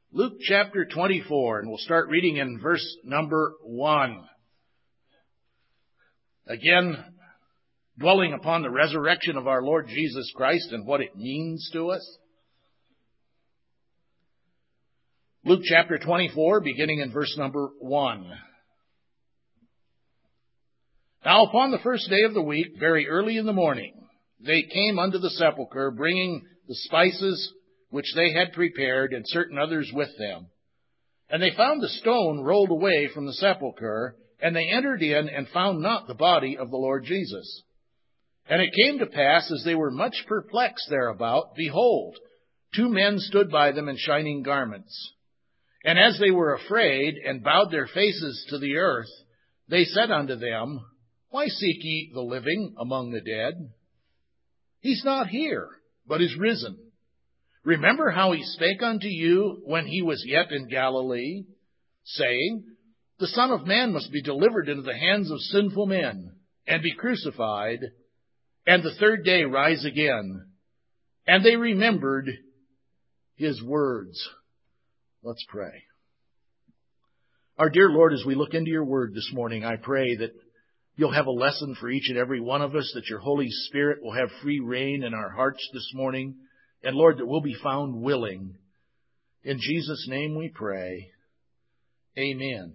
Luke chapter 24, and we'll start reading in verse number 1. Again, dwelling upon the resurrection of our Lord Jesus Christ and what it means to us. Luke chapter 24, beginning in verse number 1. Now upon the first day of the week, very early in the morning, they came unto the sepulchre, bringing the spices which they had prepared, and certain others with them. And they found the stone rolled away from the sepulchre, and they entered in and found not the body of the Lord Jesus. And it came to pass, as they were much perplexed thereabout, behold, two men stood by them in shining garments. And as they were afraid, and bowed their faces to the earth, they said unto them, Why seek ye the living among the dead? He's not here, but is risen. Remember how he spake unto you when he was yet in Galilee, saying, The Son of Man must be delivered into the hands of sinful men, and be crucified, and the third day rise again. And they remembered his words. Let's pray. Our dear Lord, as we look into your word this morning, I pray that you'll have a lesson for each and every one of us, that your Holy Spirit will have free reign in our hearts this morning. And Lord, that we'll be found willing. In Jesus' name we pray. Amen.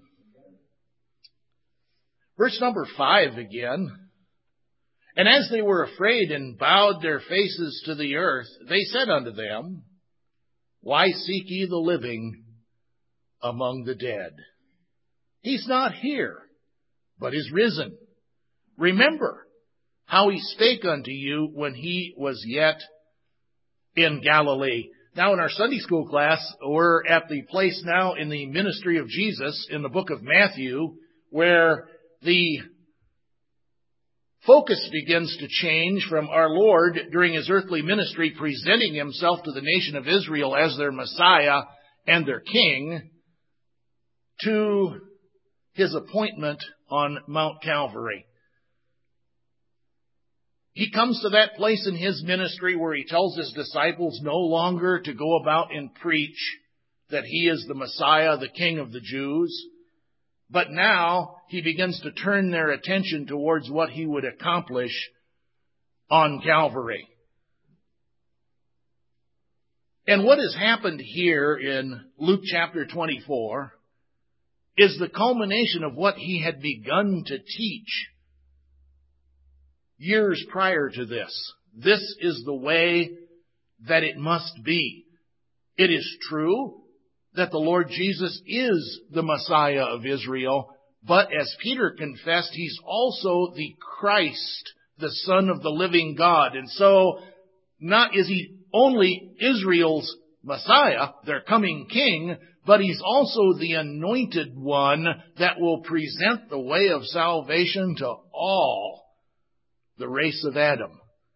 Verse number 5 again. And as they were afraid and bowed their faces to the earth, they said unto them, Why seek ye the living among the dead? He's not here, but is risen. Remember how he spake unto you when he was yet in Galilee. Now in our Sunday school class, we're at the place now in the ministry of Jesus in the book of Matthew, where the focus begins to change from our Lord during his earthly ministry, presenting himself to the nation of Israel as their Messiah and their King, to his appointment on Mount Calvary. He comes to that place in his ministry where he tells his disciples no longer to go about and preach that he is the Messiah, the King of the Jews. But now he begins to turn their attention towards what he would accomplish on Calvary. And what has happened here in Luke chapter 24 is the culmination of what he had begun to teach years prior to this. This is the way that it must be. It is true that the Lord Jesus is the Messiah of Israel, but as Peter confessed, he's also the Christ, the Son of the living God. And so, not is he only Israel's Messiah, their coming King, but he's also the anointed one that will present the way of salvation to all the race of Adam.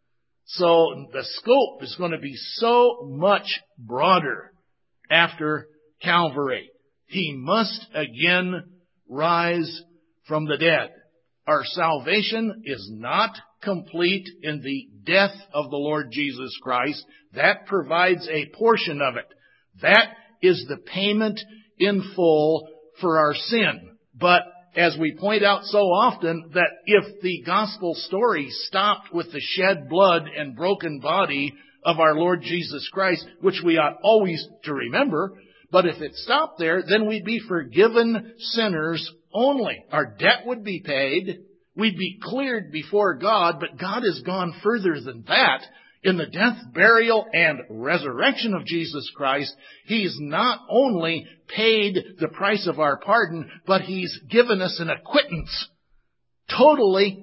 So the scope is going to be so much broader after Calvary. He must again rise from the dead. Our salvation is not complete in the death of the Lord Jesus Christ. That provides a portion of it. That is the payment in full for our sin. But as we point out so often, that if the gospel story stopped with the shed blood and broken body of our Lord Jesus Christ, which we ought always to remember, but if it stopped there, then we'd be forgiven sinners only. Our debt would be paid. We'd be cleared before God, but God has gone further than that. In the death, burial, and resurrection of Jesus Christ, he's not only paid the price of our pardon, but he's given us an acquittance, totally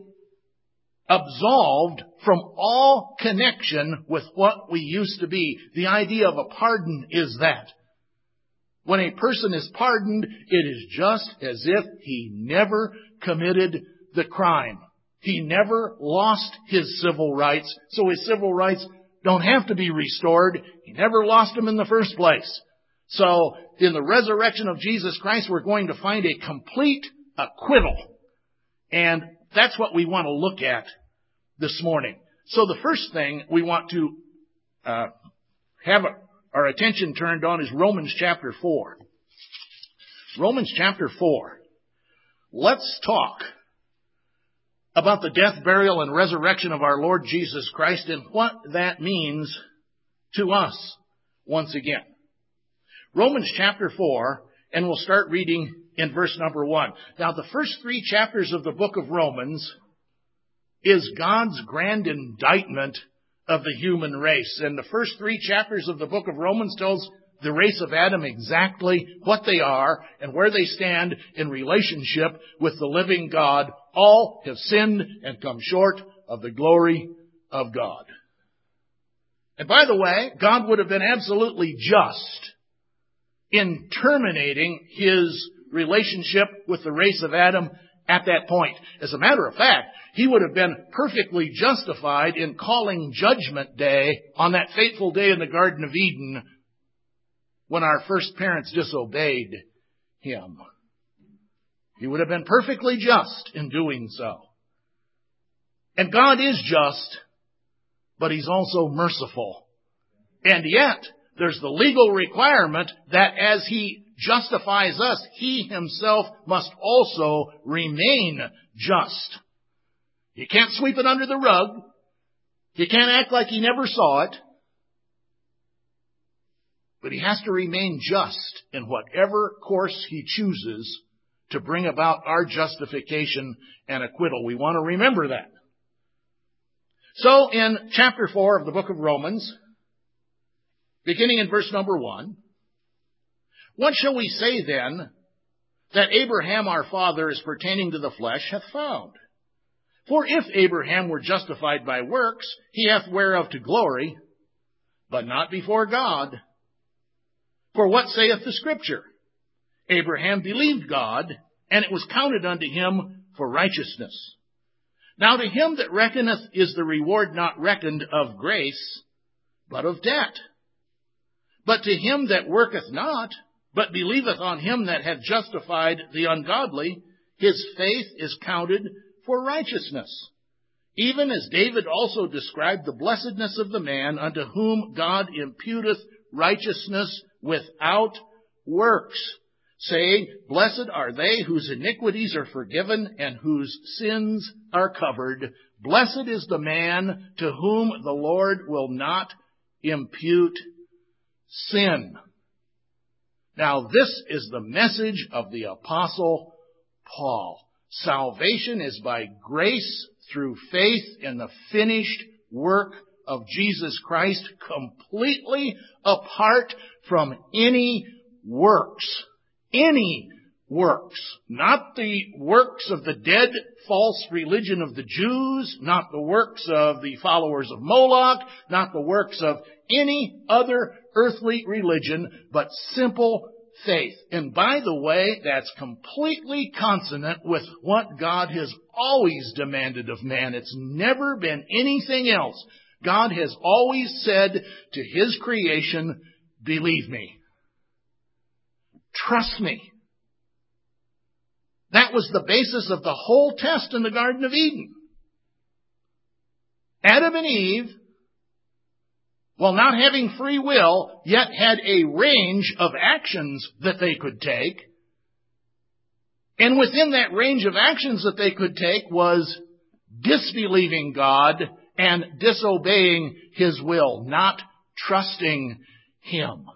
absolved from all connection with what we used to be. The idea of a pardon is that when a person is pardoned, it is just as if he never committed the crime. He never lost his civil rights, so his civil rights don't have to be restored. He never lost them in the first place. So, in the resurrection of Jesus Christ, we're going to find a complete acquittal. And that's what we want to look at this morning. So the first thing we want to have our attention turned on is Romans chapter 4. Romans chapter 4. Let's talk about the death, burial, and resurrection of our Lord Jesus Christ and what that means to us once again. Romans chapter 4, and we'll start reading in verse number 1. Now, the first 3 chapters of the book of Romans is God's grand indictment of the human race. And the first 3 chapters of the book of Romans tells the race of Adam exactly what they are and where they stand in relationship with the living God. All have sinned and come short of the glory of God. And by the way, God would have been absolutely just in terminating His relationship with the race of Adam at that point. As a matter of fact, He would have been perfectly justified in calling Judgment Day on that fateful day in the Garden of Eden when our first parents disobeyed Him. He would have been perfectly just in doing so. And God is just, but He's also merciful. And yet, there's the legal requirement that as He justifies us, He Himself must also remain just. You can't sweep it under the rug. You can't act like He never saw it. But He has to remain just in whatever course He chooses to bring about our justification and acquittal. We want to remember that. So in chapter 4 of the book of Romans, beginning in verse number 1, what shall we say then that Abraham our father as pertaining to the flesh hath found? For if Abraham were justified by works, he hath whereof to glory, but not before God. For what saith the Scripture? Abraham believed God, and it was counted unto him for righteousness. Now to him that reckoneth is the reward not reckoned of grace, but of debt. But to him that worketh not, but believeth on Him that hath justified the ungodly, his faith is counted for righteousness. Even as David also described the blessedness of the man unto whom God imputeth righteousness without works, saying, Blessed are they whose iniquities are forgiven and whose sins are covered. Blessed is the man to whom the Lord will not impute sin. Now, this is the message of the Apostle Paul. Salvation is by grace through faith in the finished work of Jesus Christ, completely apart from any works. Any works. Not the works of the dead false religion of the Jews, not the works of the followers of Moloch, not the works of any other earthly religion, but simple faith. And by the way, that's completely consonant with what God has always demanded of man. It's never been anything else. God has always said to His creation, believe me. Trust me. That was the basis of the whole test in the Garden of Eden. Adam and Eve, while not having free will, yet had a range of actions that they could take. And within that range of actions that they could take was disbelieving God and disobeying His will, not trusting Him.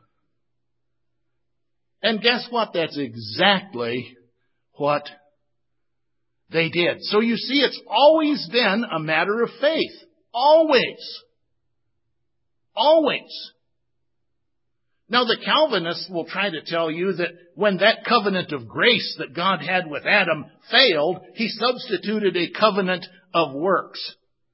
And guess what? That's exactly what they did. So you see, it's always been a matter of faith. Always. Always. Now, the Calvinists will try to tell you that when that covenant of grace that God had with Adam failed, He substituted a covenant of works.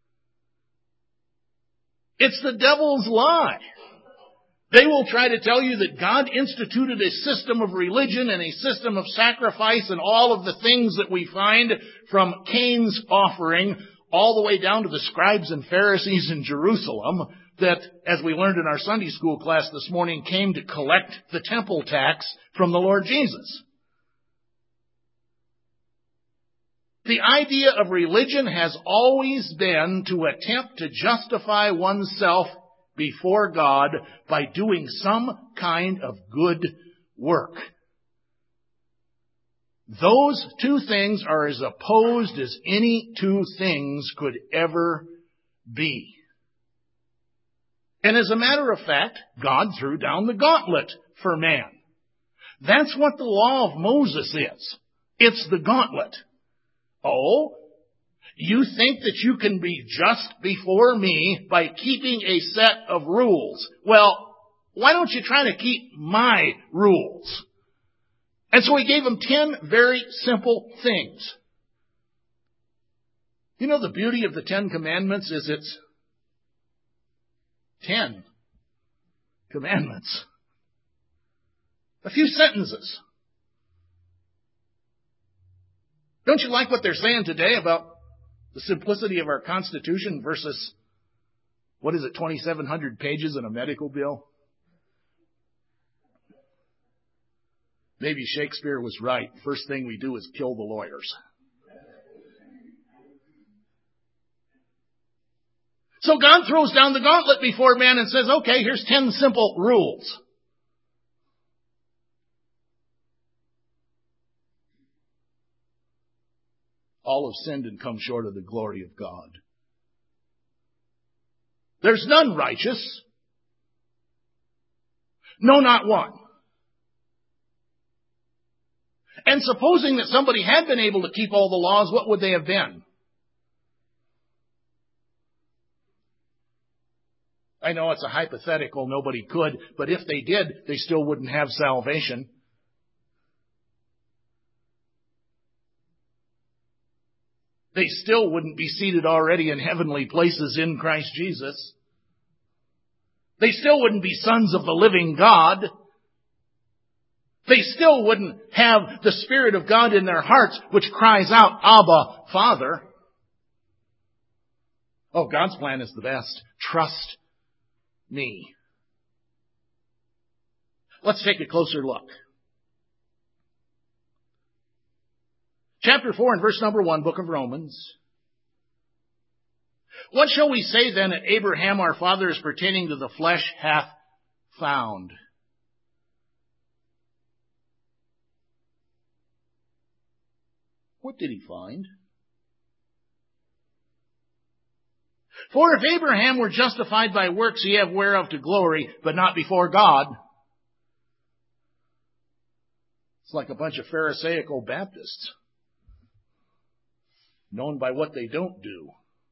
It's the devil's lie. They will try to tell you that God instituted a system of religion and a system of sacrifice and all of the things that we find from Cain's offering all the way down to the scribes and Pharisees in Jerusalem that, as we learned in our Sunday school class this morning, came to collect the temple tax from the Lord Jesus. The idea of religion has always been to attempt to justify oneself before God by doing some kind of good work. Those two things are as opposed as any two things could ever be. And as a matter of fact, God threw down the gauntlet for man. That's what the law of Moses is. It's the gauntlet. Oh, you think that you can be just before me by keeping a set of rules. Well, why don't you try to keep my rules? And so he gave them 10 very simple things. You know, the beauty of the 10 Commandments is it's 10 commandments. A few sentences. Don't you like what they're saying today about the simplicity of our Constitution versus, 2,700 pages in a medical bill? Maybe Shakespeare was right. First thing we do is kill the lawyers. So God throws down the gauntlet before man and says, okay, here's 10 simple rules. All have sinned and come short of the glory of God. There's none righteous. No, not one. And supposing that somebody had been able to keep all the laws, what would they have been? I know it's a hypothetical, nobody could, but if they did, they still wouldn't have salvation. They still wouldn't be seated already in heavenly places in Christ Jesus. They still wouldn't be sons of the living God. They still wouldn't have the Spirit of God in their hearts, which cries out, Abba, Father. Oh, God's plan is the best. Trust me. Let's take a closer look. Chapter 4 and verse number 1, book of Romans. What shall we say then that Abraham our father as pertaining to the flesh hath found? What did he find? For if Abraham were justified by works, he have whereof to glory, but not before God. It's like a bunch of Pharisaical Baptists, known by what they don't do.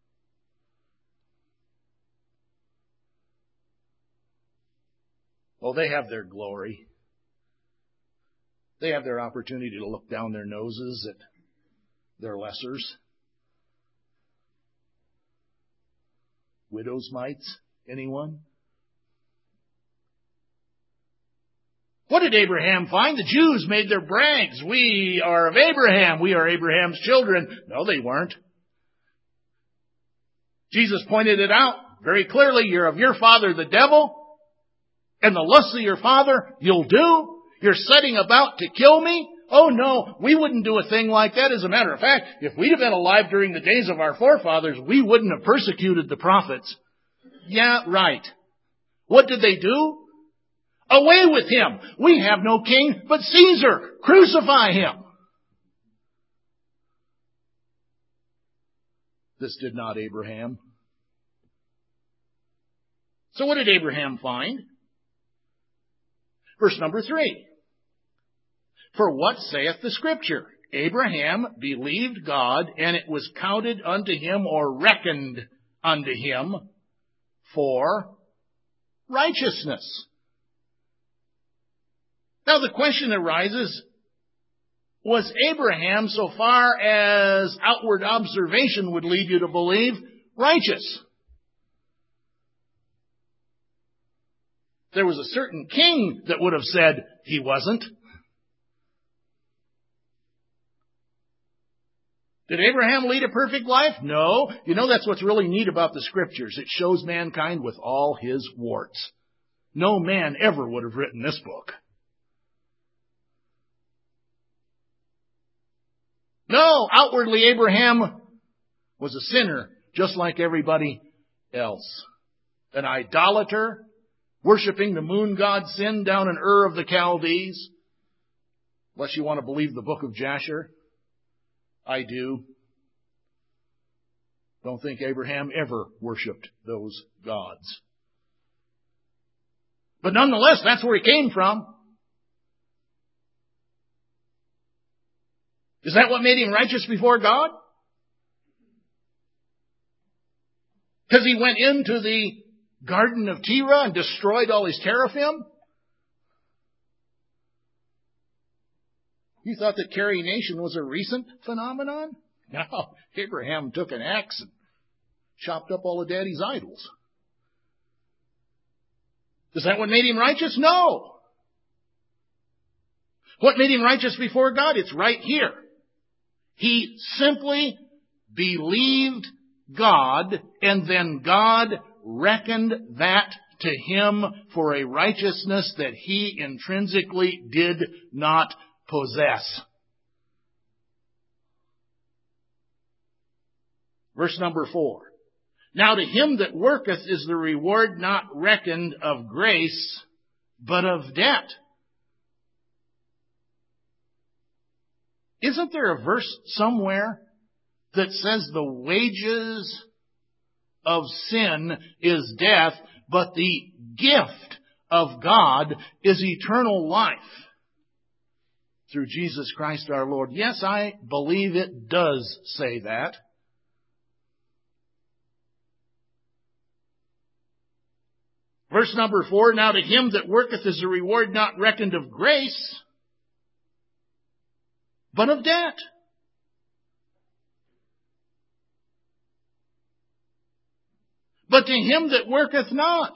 Oh, they have their glory. They have their opportunity to look down their noses at their lessers. Widows' mites? Anyone? What did Abraham find? The Jews made their brags. We are of Abraham. We are Abraham's children. No, they weren't. Jesus pointed it out very clearly. You're of your father, the devil, and the lusts of your father you'll do. You're setting about to kill me. Oh no, we wouldn't do a thing like that. As a matter of fact, if we'd have been alive during the days of our forefathers, we wouldn't have persecuted the prophets. Yeah, right. What did they do? Away with him. We have no king but Caesar. Crucify him. This did not Abraham. So what did Abraham find? Verse number 3. For what saith the Scripture? Abraham believed God, and it was counted unto him, or reckoned unto him, for righteousness. Now the question arises, was Abraham, so far as outward observation would lead you to believe, righteous? There was a certain king that would have said he wasn't. Did Abraham lead a perfect life? No. You know, that's what's really neat about the Scriptures. It shows mankind with all his warts. No man ever would have written this book. No, outwardly Abraham was a sinner, just like everybody else. an idolater, worshiping the moon god Sin down in Ur of the Chaldees. Unless you want to believe the book of Jasher. I do. Don't think Abraham ever worshipped those gods. But nonetheless, that's where he came from. Is that what made him righteous before God? Because he went into the Garden of Terah and destroyed all his teraphim? You thought that carrying nation was a recent phenomenon? No, Abraham took an axe and chopped up all of Daddy's idols. Is that what made him righteous? No. What made him righteous before God? It's right here. He simply believed God, and then God reckoned that to him for a righteousness that he intrinsically did not possess. Verse number 4. Now to him that worketh is the reward not reckoned of grace, but of debt. Isn't there a verse somewhere that says the wages of sin is death, but the gift of God is eternal life through Jesus Christ our Lord? Yes, I believe it does say that. Verse number 4, now to him that worketh is a reward not reckoned of grace, but of debt. But to him that worketh not,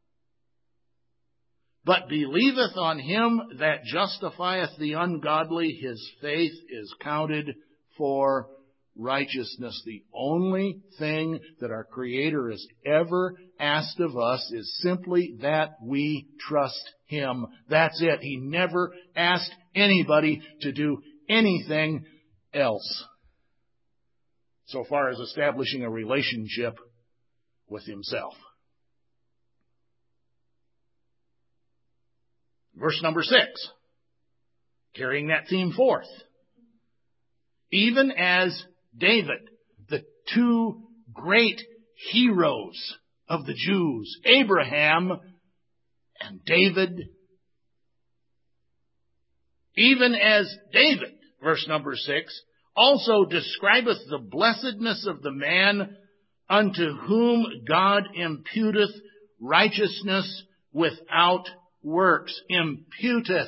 but believeth on him that justifieth the ungodly, his faith is counted for righteousness. The only thing that our Creator has ever asked of us is simply that we trust Him. That's it. He never asked anybody to do anything else so far as establishing a relationship with Himself. Verse number 6, carrying that theme forth. Even as David, the two great heroes of the Jews, Abraham and David. Even as David, verse number 6, also describeth the blessedness of the man unto whom God imputeth righteousness without works. Imputeth.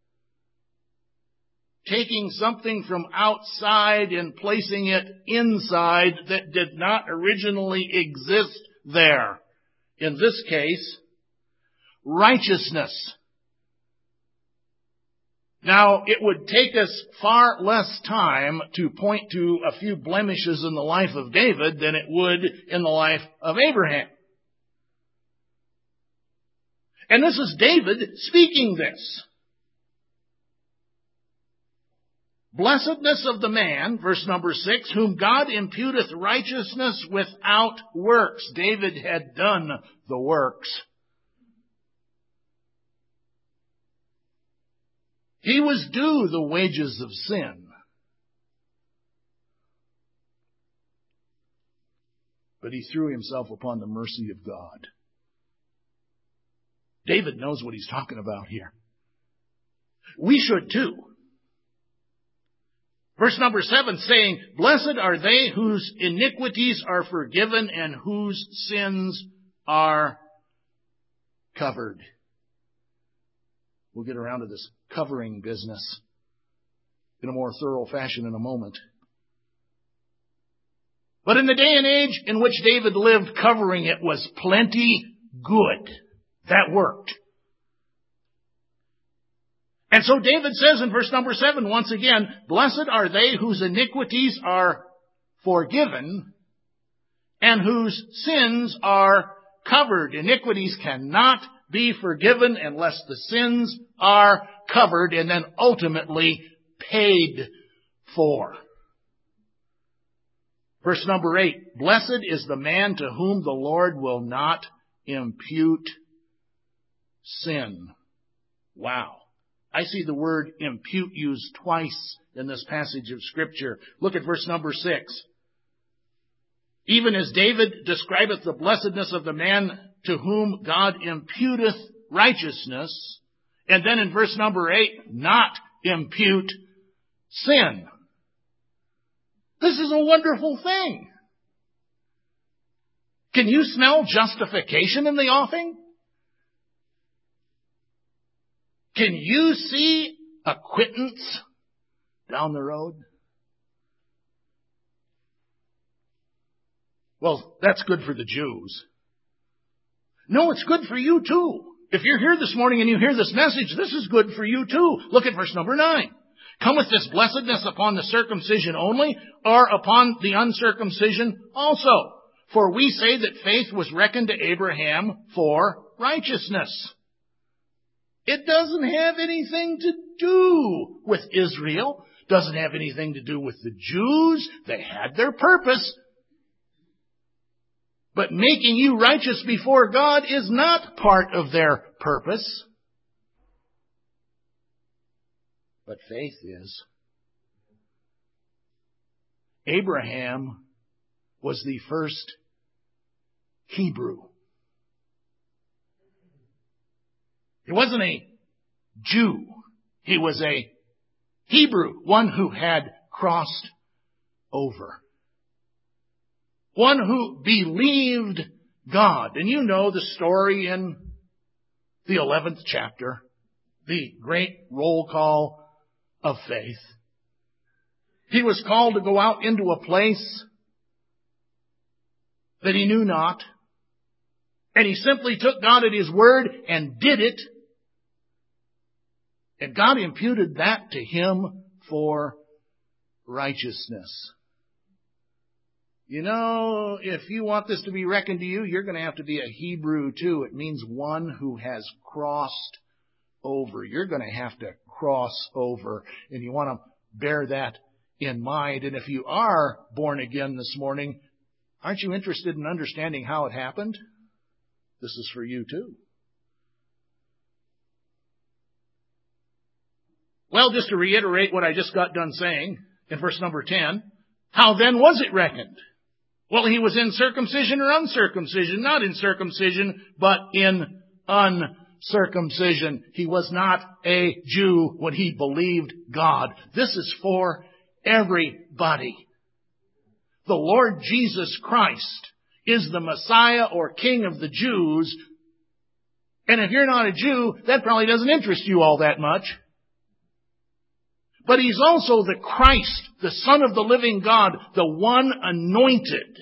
Taking something from outside and placing it inside that did not originally exist there. In this case, righteousness. Now, it would take us far less time to point to a few blemishes in the life of David than it would in the life of Abraham. And this is David speaking this. Blessedness of the man, verse number 6, whom God imputeth righteousness without works. David had done the works. He was due the wages of sin. But he threw himself upon the mercy of God. David knows what he's talking about here. We should too. Verse number 7 saying, blessed are they whose iniquities are forgiven and whose sins are covered. We'll get around to this covering business in a more thorough fashion in a moment. But in the day and age in which David lived, covering it was plenty good. That worked. And so David says in verse number 7, once again, blessed are they whose iniquities are forgiven and whose sins are covered. Iniquities cannot be forgiven unless the sins are covered and then ultimately paid for. Verse number 8, blessed is the man to whom the Lord will not impute sin. Wow. I see the word impute used twice in this passage of Scripture. Look at verse number 6. Even as David describeth the blessedness of the man to whom God imputeth righteousness. And then in verse number 8, not impute sin. This is a wonderful thing. Can you smell justification in the offing? Can you see acquittance down the road? Well, that's good for the Jews. No, it's good for you too. If you're here this morning and you hear this message, this is good for you too. Look at verse number 9. Cometh this blessedness upon the circumcision only, or upon the uncircumcision also? For we say that faith was reckoned to Abraham for righteousness. It doesn't have anything to do with Israel. Doesn't have anything to do with the Jews. They had their purpose. But making you righteous before God is not part of their purpose. But faith is. Abraham was the first Hebrew. He wasn't a Jew. He was a Hebrew, one who had crossed over. One who believed God. And you know the story in the 11th chapter, the great roll call of faith. He was called to go out into a place that he knew not. And he simply took God at His word and did it. And God imputed that to him for righteousness. You know, if you want this to be reckoned to you, you're going to have to be a Hebrew too. It means one who has crossed over. You're going to have to cross over. And you want to bear that in mind. And if you are born again this morning, aren't you interested in understanding how it happened? This is for you too. Well, just to reiterate what I just got done saying in verse number 10, how then was it reckoned? Well, he was in circumcision or uncircumcision, not in circumcision, but in uncircumcision. He was not a Jew when he believed God. This is for everybody. The Lord Jesus Christ is the Messiah or King of the Jews. And if you're not a Jew, that probably doesn't interest you all that much. But He's also the Christ, the Son of the living God, the one anointed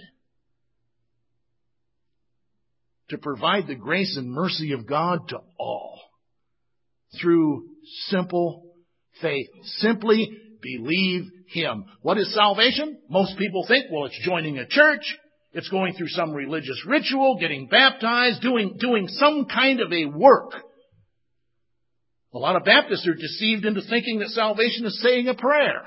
to provide the grace and mercy of God to all through simple faith. Simply believe Him. What is salvation? Most people think, well, it's joining a church. It's going through some religious ritual, getting baptized, doing some kind of a work. A lot of Baptists are deceived into thinking that salvation is saying a prayer.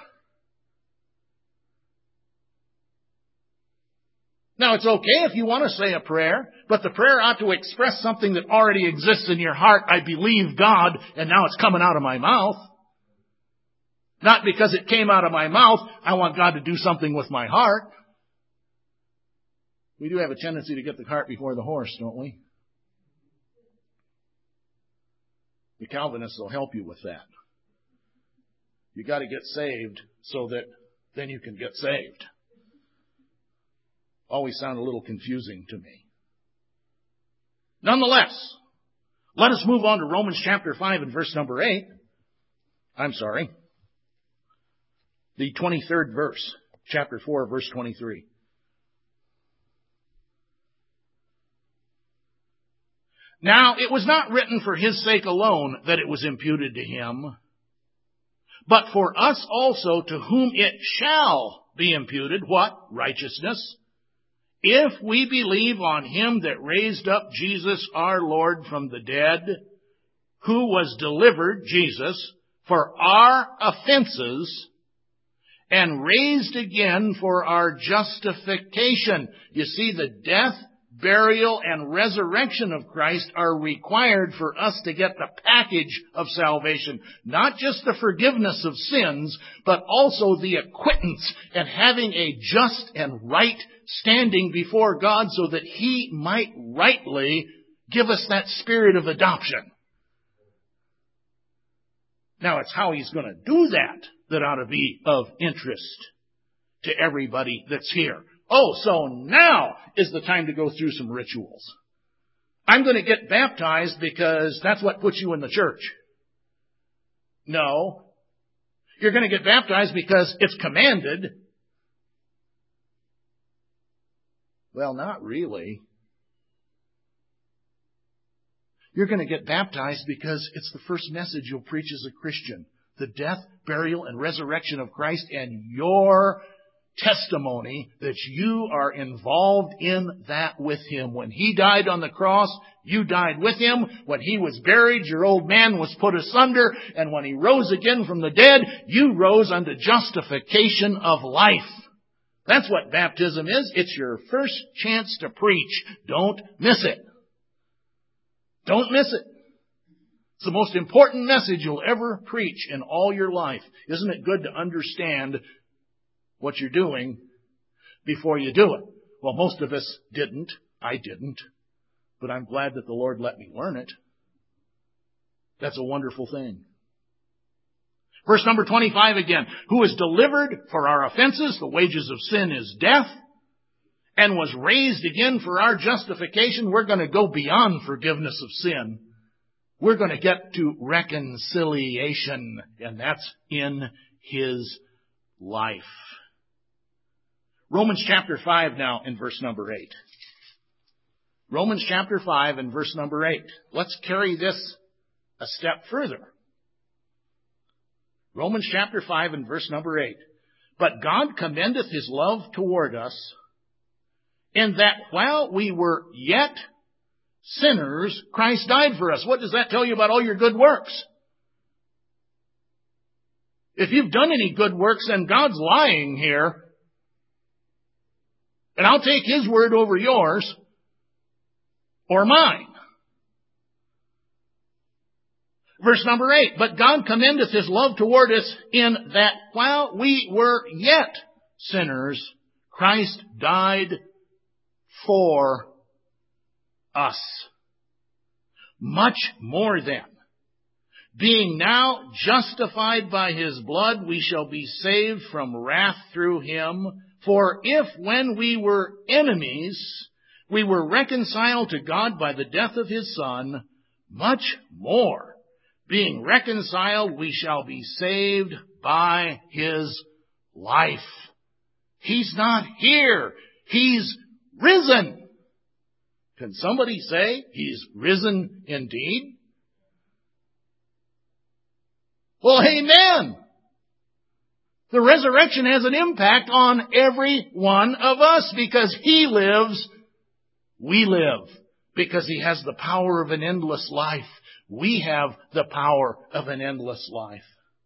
Now, it's okay if you want to say a prayer, but the prayer ought to express something that already exists in your heart. I believe God, and now it's coming out of my mouth. Not because it came out of my mouth, I want God to do something with my heart. We do have a tendency to get the cart before the horse, don't we? The Calvinists will help you with that. You got to get saved so that then you can get saved. Always sound a little confusing to me. Nonetheless, let us move on to Romans chapter 5 and verse number 8. The 23rd verse, chapter 4, verse 23. Now, it was not written for his sake alone that it was imputed to him, but for us also to whom it shall be imputed, what? Righteousness. If we believe on him that raised up Jesus our Lord from the dead, who was delivered, Jesus, for our offenses, and raised again for our justification. You see, the death, burial, and resurrection of Christ are required for us to get the package of salvation. Not just the forgiveness of sins, but also the acquittance and having a just and right standing before God so that He might rightly give us that spirit of adoption. Now, it's how He's going to do that ought to be of interest to everybody that's here. Oh, so now is the time to go through some rituals. I'm going to get baptized because that's what puts you in the church. No. You're going to get baptized because it's commanded. Well, not really. You're going to get baptized because it's the first message you'll preach as a Christian. The death, burial, and resurrection of Christ, and your testimony that you are involved in that with Him. When He died on the cross, you died with Him. When He was buried, your old man was put asunder. And when He rose again from the dead, you rose unto justification of life. That's what baptism is. It's your first chance to preach. Don't miss it. Don't miss it. It's the most important message you'll ever preach in all your life. Isn't it good to understand what you're doing before you do it? Well, most of us didn't. I didn't. But I'm glad that the Lord let me learn it. That's a wonderful thing. Verse number 25 again. Who is delivered for our offenses, the wages of sin is death, and was raised again for our justification. We're going to go beyond forgiveness of sin. We're going to get to reconciliation, and that's in His life. Romans chapter 5 now in verse number 8. Romans chapter 5 and verse number 8. Let's carry this a step further. Romans chapter 5 and verse number 8. But God commendeth His love toward us, in that while we were yet sinners, Christ died for us. What does that tell you about all your good works? If you've done any good works, then God's lying here. And I'll take His word over yours or mine. Verse number 8. But God commendeth His love toward us in that while we were yet sinners, Christ died for us. Much more then, being now justified by His blood, we shall be saved from wrath through Him. For if when we were enemies, we were reconciled to God by the death of His Son, much more, being reconciled, we shall be saved by His life. He's not here. He's risen. Can somebody say He's risen indeed? Well, amen. The resurrection has an impact on every one of us because He lives, we live. Because He has the power of an endless life. We have the power of an endless life.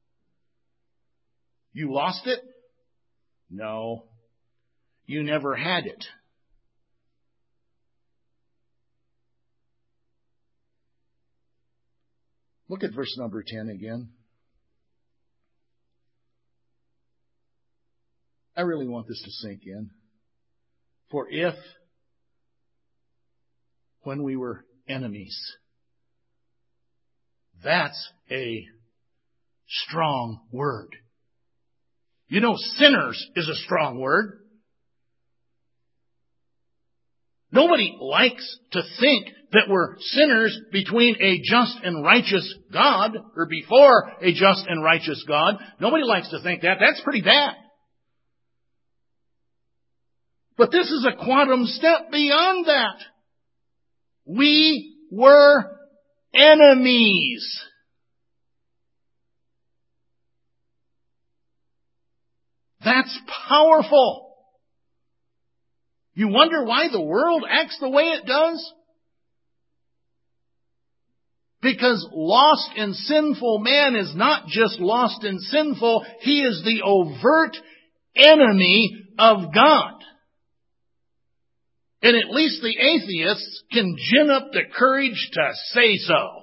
You lost it? No. You never had it. Look at verse number 10 again. I really want this to sink in. For if, when we were enemies, that's a strong word. You know, sinners is a strong word. Nobody likes to think that we're sinners between a just and righteous God, or before a just and righteous God. Nobody likes to think that. That's pretty bad. But this is a quantum step beyond that. We were enemies. That's powerful. You wonder why the world acts the way it does? Because lost and sinful man is not just lost and sinful, he is the overt enemy of God. And at least the atheists can gin up the courage to say so.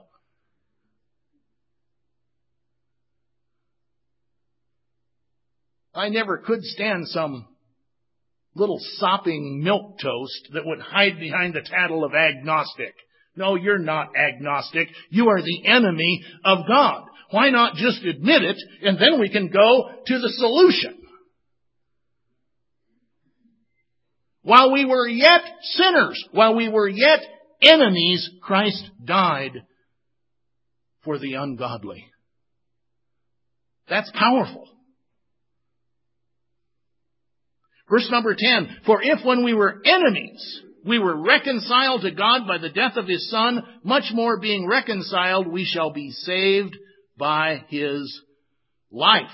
I never could stand some little sopping milquetoast that would hide behind the title of agnostic. No, you're not agnostic. You are the enemy of God. Why not just admit it, and then we can go to the solution? While we were yet sinners, while we were yet enemies, Christ died for the ungodly. That's powerful. Verse number 10, for if when we were enemies, we were reconciled to God by the death of His Son, much more being reconciled, we shall be saved by His life.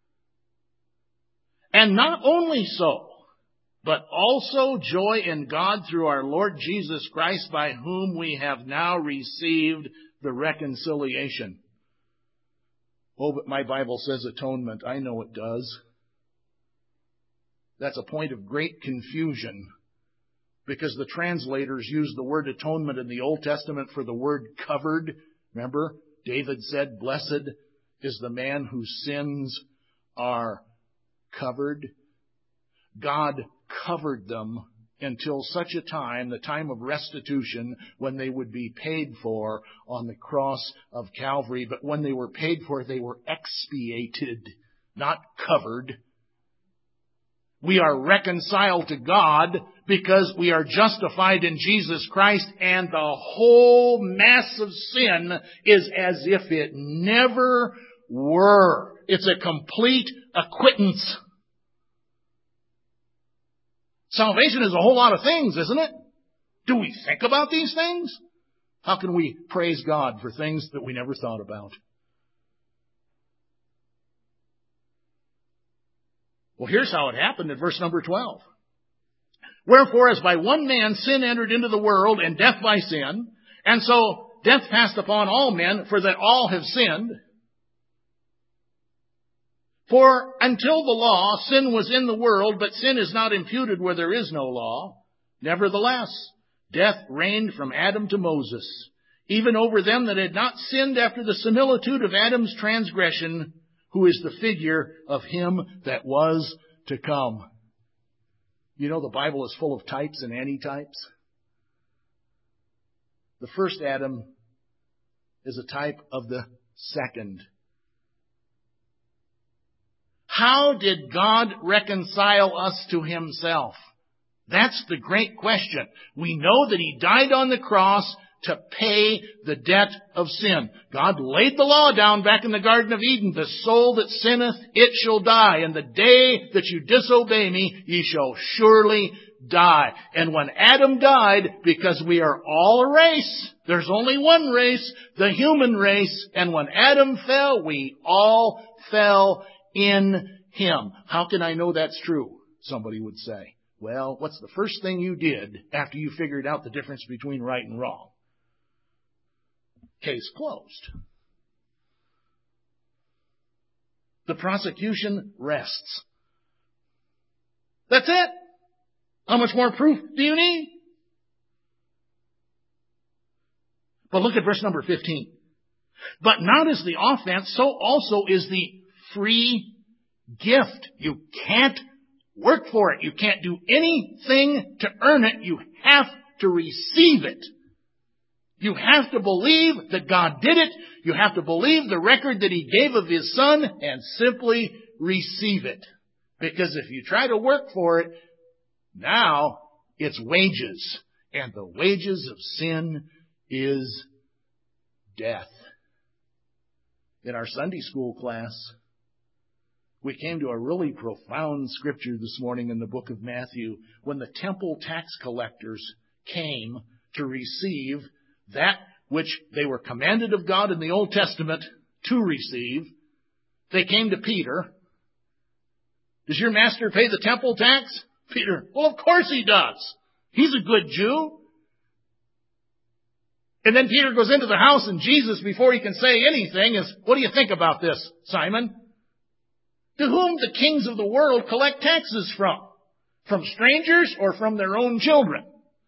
And not only so, but also joy in God through our Lord Jesus Christ, by whom we have now received the reconciliation. Oh, but my Bible says atonement. I know it does. That's a point of great confusion, because the translators use the word atonement in the Old Testament for the word covered. Remember, David said, blessed is the man whose sins are covered. God covered them until such a time, the time of restitution, when they would be paid for on the cross of Calvary. But when they were paid for, they were expiated, not covered. We are reconciled to God because we are justified in Jesus Christ, and the whole mass of sin is as if it never were. It's a complete acquittance. Salvation is a whole lot of things, isn't it? Do we think about these things? How can we praise God for things that we never thought about? Well, here's how it happened in verse number 12. Wherefore, as by one man sin entered into the world, and death by sin, and so death passed upon all men, for that all have sinned. For until the law, sin was in the world, but sin is not imputed where there is no law. Nevertheless, death reigned from Adam to Moses, even over them that had not sinned after the similitude of Adam's transgression, who is the figure of him that was to come. You know, the Bible is full of types and antitypes. The first Adam is a type of the second. How did God reconcile us to Himself? That's the great question. We know that He died on the cross to pay the debt of sin. God laid the law down back in the Garden of Eden. The soul that sinneth, it shall die. And the day that you disobey me, ye shall surely die. And when Adam died, because we are all a race, there's only one race, the human race. And when Adam fell, we all fell in him. How can I know that's true? Somebody would say. Well, what's the first thing you did after you figured out the difference between right and wrong? Case closed. The prosecution rests. That's it. How much more proof do you need? But look at verse number 15. But not as the offense, so also is the free gift. You can't work for it. You can't do anything to earn it. You have to receive it. You have to believe that God did it. You have to believe the record that He gave of His Son and simply receive it. Because if you try to work for it, now it's wages. And the wages of sin is death. In our Sunday school class, we came to a really profound scripture this morning in the book of Matthew, when the temple tax collectors came to receive that which they were commanded of God in the Old Testament to receive. They came to Peter. Does your master pay the temple tax? Peter, well, of course he does. He's a good Jew. And then Peter goes into the house, and Jesus, before he can say anything, is, what do you think about this, Simon? To whom the kings of the world collect taxes from? From strangers or from their own children?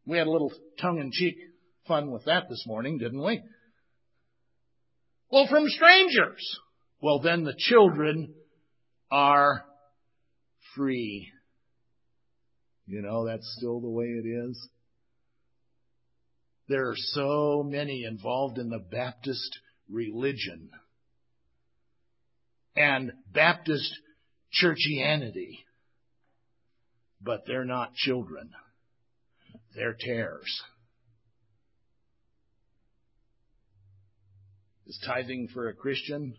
We had a little tongue-in-cheek fun with that this morning, didn't we? Well, from strangers. Well, then the children are free. You know, that's still the way it is. There are so many involved in the Baptist religion and Baptist churchianity, but they're not children. They're tares. Is tithing for a Christian?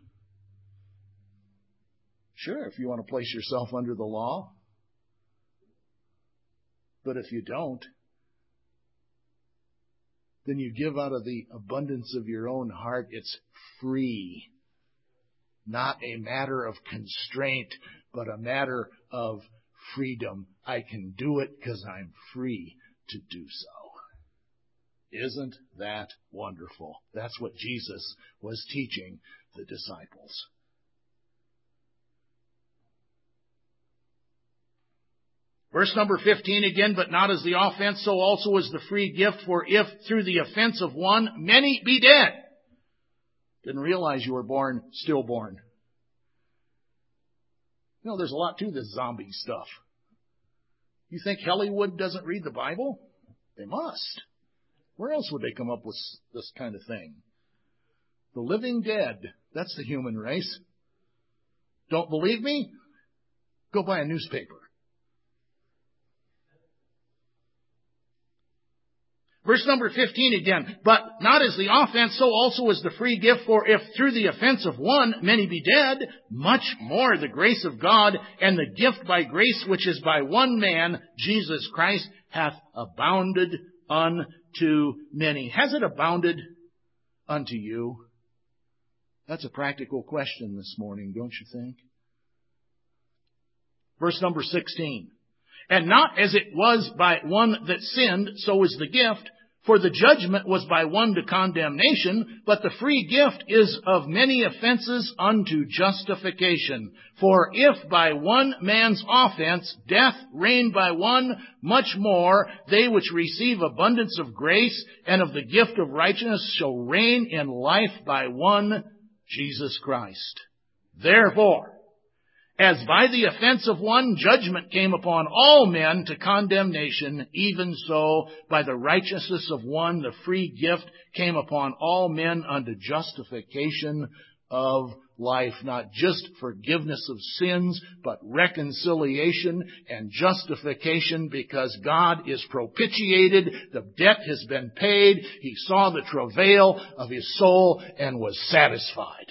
Sure, if you want to place yourself under the law. But if you don't, then you give out of the abundance of your own heart. It's free. Not a matter of constraint, but a matter of freedom. I can do it because I'm free to do so. Isn't that wonderful? That's what Jesus was teaching the disciples. Verse number 15 again, but not as the offense, so also is the free gift. For if through the offense of one, many be dead. Didn't realize you were born, stillborn. You know, there's a lot to this zombie stuff. You think Hollywood doesn't read the Bible? They must. Where else would they come up with this kind of thing? The living dead. That's the human race. Don't believe me? Go buy a newspaper. Verse number 15 again, but not as the offense, so also is the free gift. For if through the offense of one many be dead, much more the grace of God and the gift by grace which is by one man, Jesus Christ, hath abounded unto many. Has it abounded unto you? That's a practical question this morning, don't you think? Verse number 16. And not as it was by one that sinned, so is the gift. For the judgment was by one to condemnation, but the free gift is of many offenses unto justification. For if by one man's offense death reigned by one, much more they which receive abundance of grace and of the gift of righteousness shall reign in life by one, Jesus Christ. Therefore, as by the offense of one judgment came upon all men to condemnation, even so by the righteousness of one the free gift came upon all men unto justification of life. Not just forgiveness of sins, but reconciliation and justification, because God is propitiated. The debt has been paid. He saw the travail of his soul and was satisfied.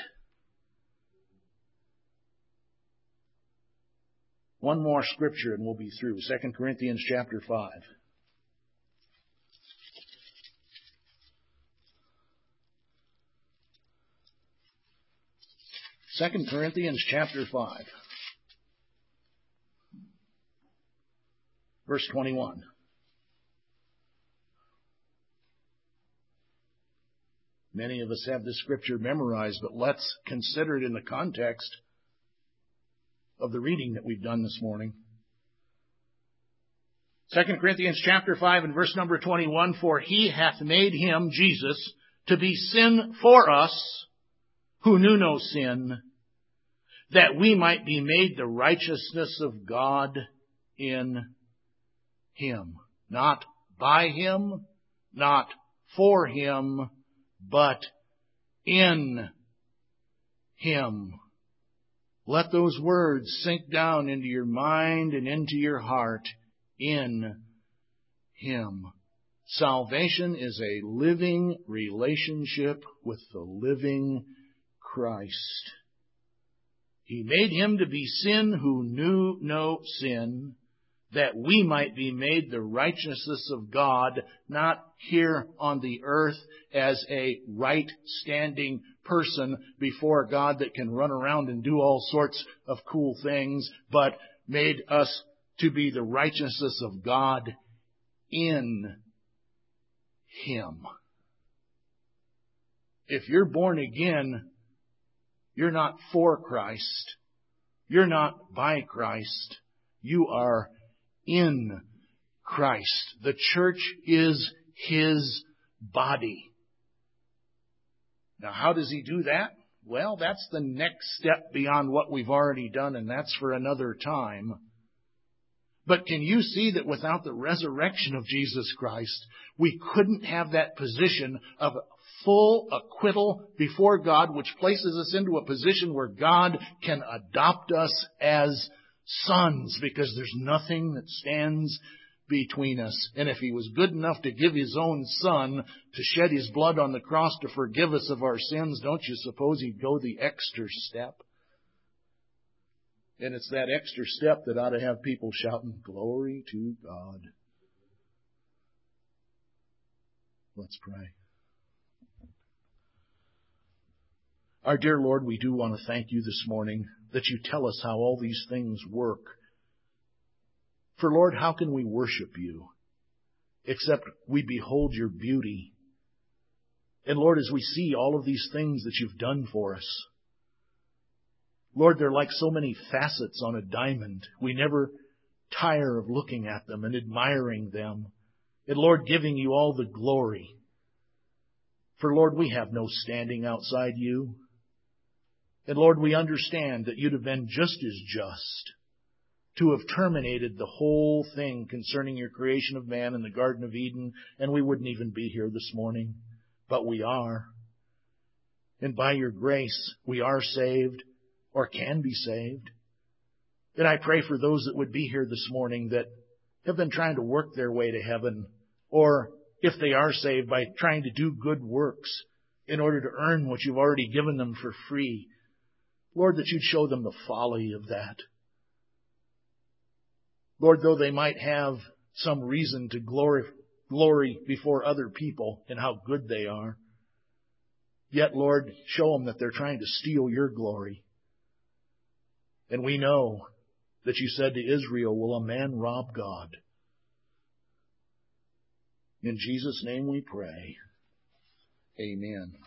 One more scripture and we'll be through. 2 Corinthians chapter 5. 2 Corinthians chapter 5. Verse 21. Many of us have this scripture memorized, but let's consider it in the context of the reading that we've done this morning. 2 Corinthians chapter 5 and verse number 21, for he hath made him, Jesus, to be sin for us, who knew no sin, that we might be made the righteousness of God in him. Not by him, not for him, but in him. Let those words sink down into your mind and into your heart. In him. Salvation is a living relationship with the living Christ. He made him to be sin who knew no sin, that we might be made the righteousness of God, not here on the earth as a right-standing person before God that can run around and do all sorts of cool things, but made us to be the righteousness of God in him. If you're born again, you're not for Christ. You're not by Christ. You are in Christ. The church is His body. Now, how does He do that? Well, that's the next step beyond what we've already done, and that's for another time. But can you see that without the resurrection of Jesus Christ, we couldn't have that position of full acquittal before God, which places us into a position where God can adopt us as sons, because there's nothing that stands between us. And if He was good enough to give His own Son to shed His blood on the cross to forgive us of our sins, don't you suppose He'd go the extra step? And it's that extra step that ought to have people shouting, "Glory to God." Let's pray. Our dear Lord, we do want to thank You this morning that You tell us how all these things work. For Lord, how can we worship You except we behold Your beauty? And Lord, as we see all of these things that You've done for us, Lord, they're like so many facets on a diamond. We never tire of looking at them and admiring them. And Lord, giving You all the glory. For Lord, we have no standing outside You. And Lord, we understand that You'd have been just as just to have terminated the whole thing concerning Your creation of man in the Garden of Eden, and we wouldn't even be here this morning. But we are. And by Your grace, we are saved, or can be saved. And I pray for those that would be here this morning that have been trying to work their way to heaven, or if they are saved, by trying to do good works in order to earn what You've already given them for free. Lord, that You'd show them the folly of that. Lord, though they might have some reason to glory before other people in how good they are, yet, Lord, show them that they're trying to steal Your glory. And we know that You said to Israel, "Will a man rob God?" In Jesus' name we pray. Amen.